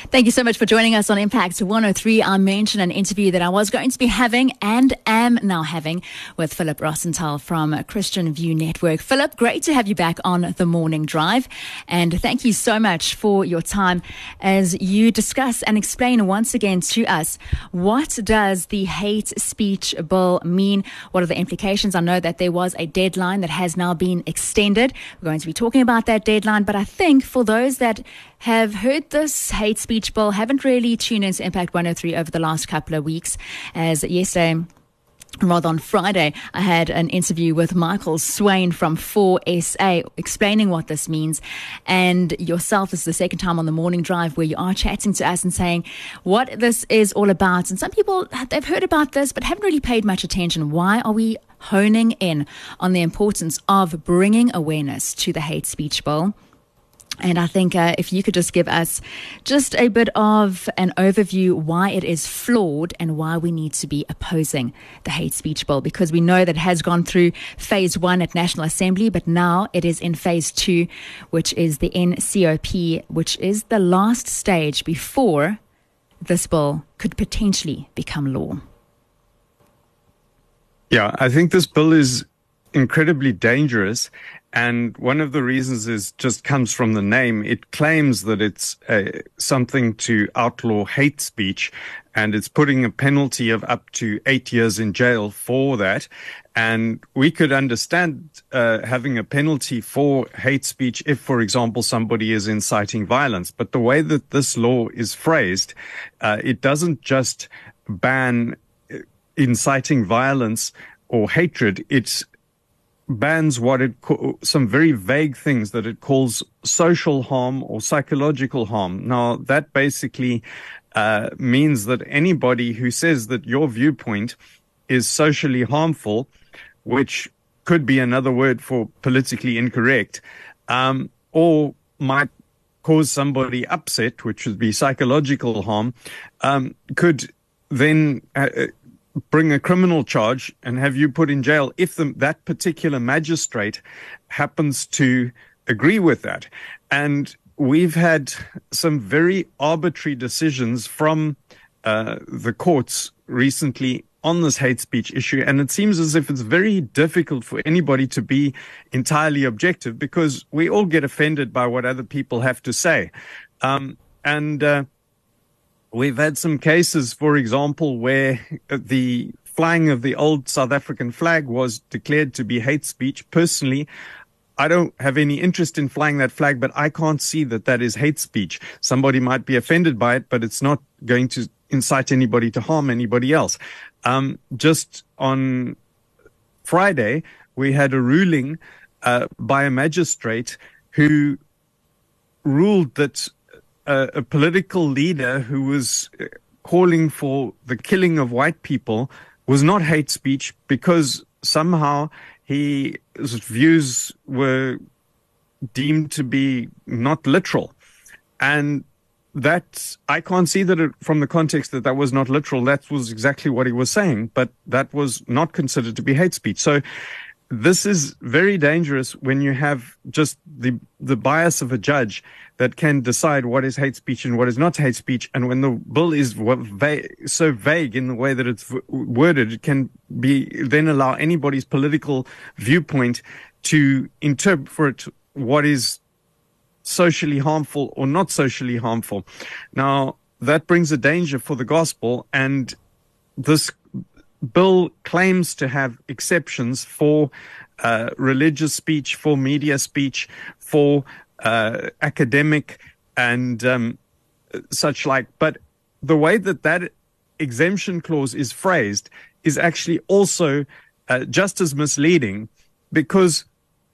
Thank you so much for joining us on Impact 103. I mentioned an interview that I was going to be having and am now having with Philip Rosenthal from Christian View Network. Philip, great to have you back on The Morning Drive. And thank you so much for your time as you discuss and explain once again to us, what does the hate speech bill mean? What are the implications? I know that there was a deadline that has now been extended. We're going to be talking about that deadline, but I think for those that have heard this hate speech bill, haven't really tuned into Impact 103 over the last couple of weeks, as yesterday, rather on Friday, I had an interview with Michael Swain from 4SA explaining what this means. And yourself, this is the second time on The Morning Drive where you are chatting to us and saying what this is all about. And some people, they've heard about this but haven't really paid much attention. Why are we honing in on the importance of bringing awareness to the hate speech bill? And I think if you could just give us just a bit of an overview why it is flawed and why we need to be opposing the hate speech bill, because we know that it has gone through phase 1 at National Assembly, but now it is in phase 2, which is the NCOP, which is the last stage before this bill could potentially become law. Yeah, I think this bill is incredibly dangerous. And one of the reasons is just comes from the name. It claims that it's something to outlaw hate speech, and it's putting a penalty of up to 8 years in jail for that. And we could understand having a penalty for hate speech if, for example, somebody is inciting violence. But the way that this law is phrased, it doesn't just ban inciting violence or hatred. It's bans some very vague things that it calls social harm or psychological harm. Now, that basically means that anybody who says that your viewpoint is socially harmful, which could be another word for politically incorrect, or might cause somebody upset, which would be psychological harm, could then bring a criminal charge and have you put in jail if that particular magistrate happens to agree with that. And we've had some very arbitrary decisions from the courts recently on this hate speech issue. And it seems as if it's very difficult for anybody to be entirely objective, because we all get offended by what other people have to say. We've had some cases, for example, where the flying of the old South African flag was declared to be hate speech. Personally, I don't have any interest in flying that flag, but I can't see that that is hate speech. Somebody might be offended by it, but it's not going to incite anybody to harm anybody else. Just on Friday, we had a ruling by a magistrate who ruled that a political leader who was calling for the killing of white people was not hate speech, because somehow his views were deemed to be not literal. And that, I can't see that from the context that was not literal. That was exactly what he was saying, but that was not considered to be hate speech. So this is very dangerous when you have just the bias of a judge that can decide what is hate speech and what is not hate speech. And when the bill is so vague in the way that it's worded, it can then allow anybody's political viewpoint to interpret what is socially harmful or not socially harmful. Now, that brings a danger for the gospel, and this bill claims to have exceptions for religious speech, for media speech, for academic and such like. But the way that exemption clause is phrased is actually also just as misleading, because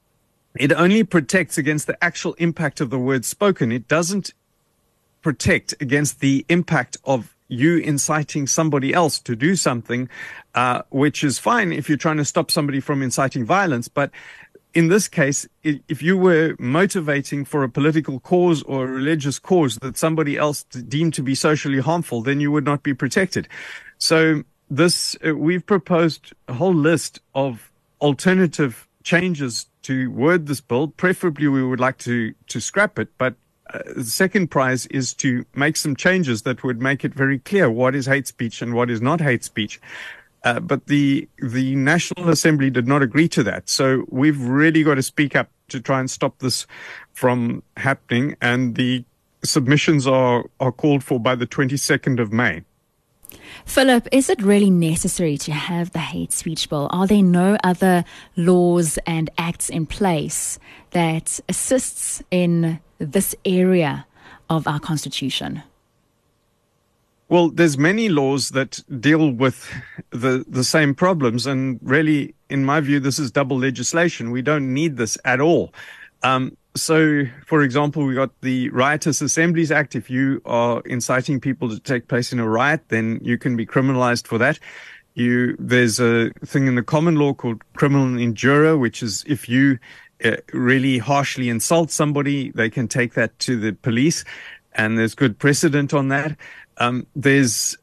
it only protects against the actual impact of the words spoken. It doesn't protect against the impact of you inciting somebody else to do something, which is fine if you're trying to stop somebody from inciting violence. But in this case, if you were motivating for a political cause or a religious cause that somebody else deemed to be socially harmful, then you would not be protected. So we've proposed a whole list of alternative changes to word this bill. Preferably, we would like to scrap it, but the second prize is to make some changes that would make it very clear what is hate speech and what is not hate speech. But the National Assembly did not agree to that. So we've really got to speak up to try and stop this from happening. And the submissions are called for by the 22nd of May. Philip, is it really necessary to have the hate speech bill? Are there no other laws and acts in place that assists in this area of our Constitution? Well, there's many laws that deal with the same problems. And really, in my view, this is double legislation. We don't need this at all. So, for example, we got the Riotous Assemblies Act. If you are inciting people to take place in a riot, then you can be criminalized for that. There's a thing in the common law called criminal injuria, which is if you really harshly insult somebody, they can take that to the police. And there's good precedent on that. There's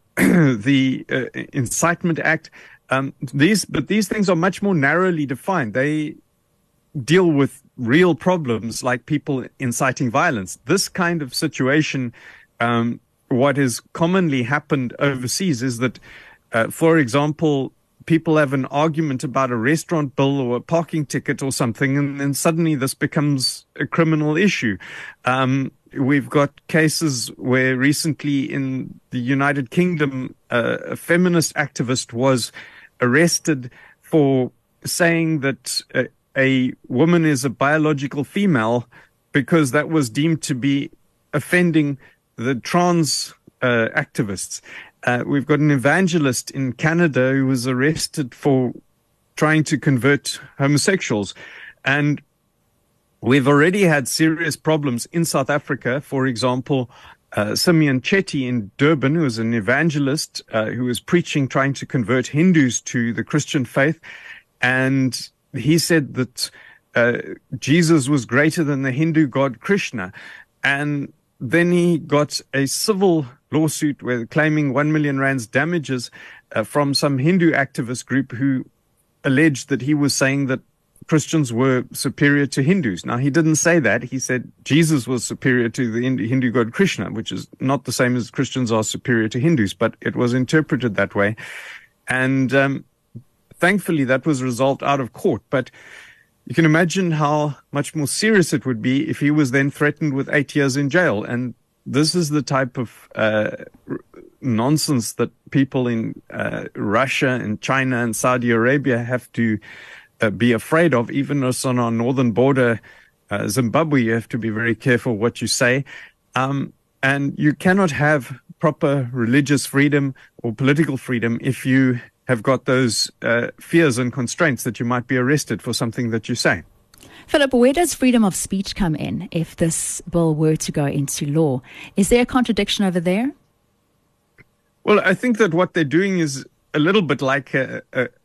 the Incitement Act. But these things are much more narrowly defined. They deal with real problems like people inciting violence. This kind of situation, what has commonly happened overseas is that, for example, people have an argument about a restaurant bill or a parking ticket or something, and then suddenly this becomes a criminal issue. We've got cases where recently in the United Kingdom, a feminist activist was arrested for saying that a woman is a biological female because that was deemed to be offending the trans activists. We've got an evangelist in Canada who was arrested for trying to convert homosexuals. And we've already had serious problems in South Africa. For example, Simeon Chetty in Durban, who was an evangelist who was preaching, trying to convert Hindus to the Christian faith. And he said that Jesus was greater than the Hindu god Krishna. And then he got a civil lawsuit where claiming 1 million rands damages from some Hindu activist group who alleged that he was saying that Christians were superior to Hindus. Now, he didn't say that. He said Jesus was superior to the Hindu god Krishna, which is not the same as Christians are superior to Hindus, but it was interpreted that way. And thankfully, that was resolved out of court. But you can imagine how much more serious it would be if he was then threatened with 8 years in jail. And this is the type of nonsense that people in Russia and China and Saudi Arabia have to be afraid of. Even as on our northern border, Zimbabwe, you have to be very careful what you say. And you cannot have proper religious freedom or political freedom if you have got those fears and constraints that you might be arrested for something that you say. Philip, where does freedom of speech come in if this bill were to go into law? Is there a contradiction over there? Well, I think that what they're doing is a little bit like a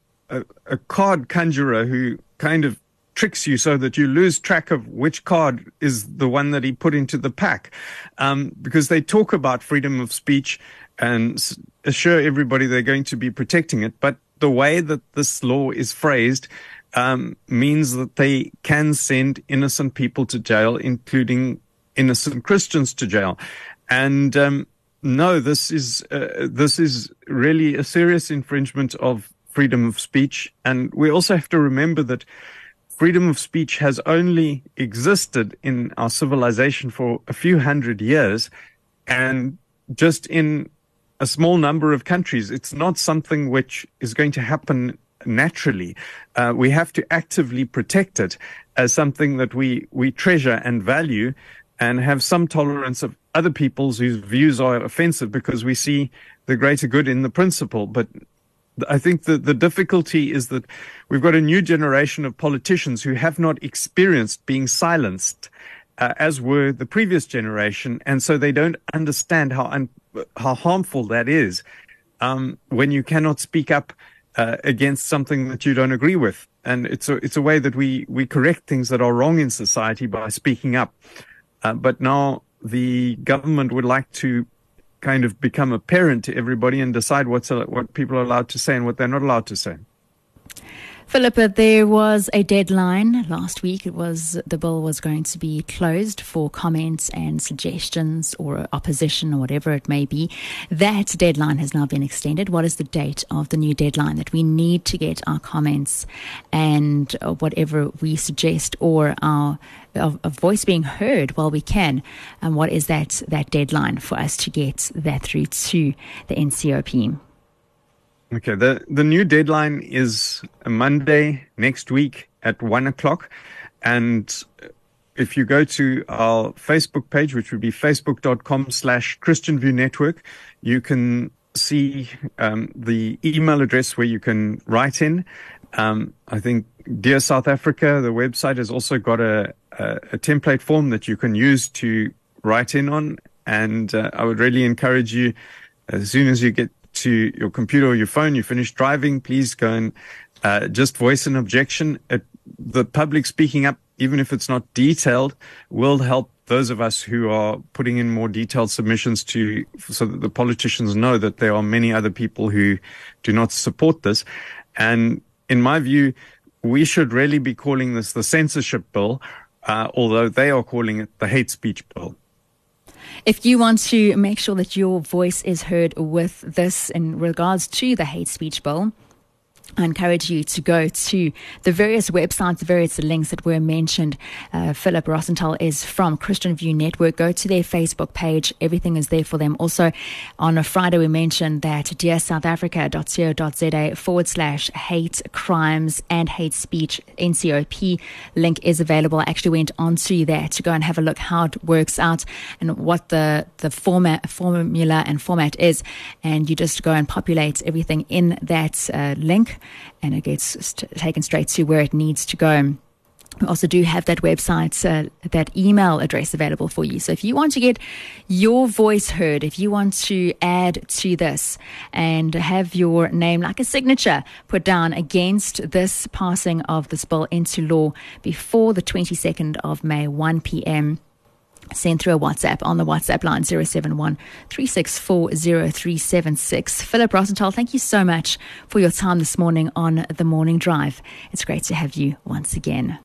card conjurer who kind of tricks you so that you lose track of which card is the one that he put into the pack. Because they talk about freedom of speech and assure everybody they're going to be protecting it. But the way that this law is phrased means that they can send innocent people to jail, including innocent Christians to jail. And no, this is really a serious infringement of freedom of speech. And we also have to remember that freedom of speech has only existed in our civilization for a few hundred years, and just in a small number of countries. It's not something which is going to happen naturally. We have to actively protect it as something that we treasure and value, and have some tolerance of other people's whose views are offensive, because we see the greater good in the principle. But I think that the difficulty is that we've got a new generation of politicians who have not experienced being silenced, as were the previous generation, and so they don't understand how harmful that is when you cannot speak up against something that you don't agree with. And it's a way that we correct things that are wrong in society by speaking up. But now the government would like to kind of become a parent to everybody and decide what people are allowed to say and what they're not allowed to say. Philippa, there was a deadline last week. The bill was going to be closed for comments and suggestions or opposition or whatever it may be. That deadline has now been extended. What is the date of the new deadline that we need to get our comments and whatever we suggest or our voice being heard while we can? And what is that deadline for us to get that through to the NCOP? Okay, the new deadline is a Monday next week at 1 o'clock. And if you go to our Facebook page, which would be facebook.com/Christian View Network, you can see the email address where you can write in. I think Dear South Africa, the website, has also got a template form that you can use to write in on. And I would really encourage you, as soon as you get to your computer or your phone, you finish driving, please go and just voice an objection. The public speaking up, even if it's not detailed, will help those of us who are putting in more detailed submissions so that the politicians know that there are many other people who do not support this. And in my view, we should really be calling this the censorship bill, although they are calling it the hate speech bill. If you want to make sure that your voice is heard with this in regards to the hate speech bill, I encourage you to go to the various websites, the various links that were mentioned. Philip Rosenthal is from Christian View Network. Go to their Facebook page. Everything is there for them. Also, on a Friday, we mentioned that dearsouthafrica.co.za/hate crimes and hate speech NCOP link is available. I actually went onto there to go and have a look how it works out and what the formula and format is. And you just go and populate everything in that link, and it gets taken straight to where it needs to go. We also do have that website, that email address available for you. So if you want to get your voice heard, if you want to add to this and have your name like a signature put down against this passing of this bill into law before the 22nd of May, 1 p.m., send through a WhatsApp on the WhatsApp line 071 364 0376. Philip Rosenthal, thank you so much for your time this morning on The Morning Drive. It's great to have you once again.